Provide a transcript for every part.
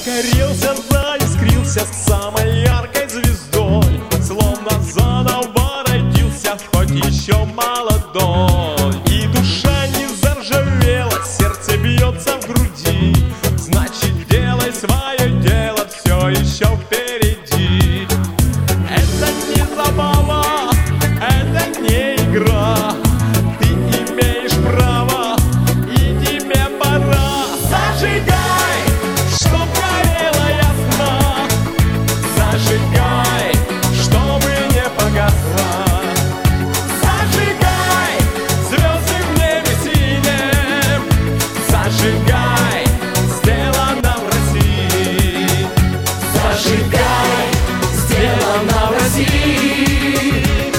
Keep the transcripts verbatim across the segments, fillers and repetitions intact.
Загорелся, заискрился самой яркой звездой, словно заново родился, хоть еще молодой. И душа не заржавела, сердце бьется в груди. Значит, делай свое дело, все еще впереди. Это не забава, это не игра. Ты имеешь право, и тебе пора. Зажигай, чтоб горело ясно. Зажигай, чтобы не погасло. Зажигай, звезды в небе синем. Зажигай, сделано в России. Зажигай, сделано в России.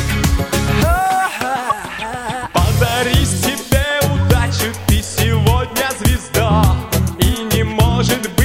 Подари себе удачу, ты сегодня звезда. И не может быть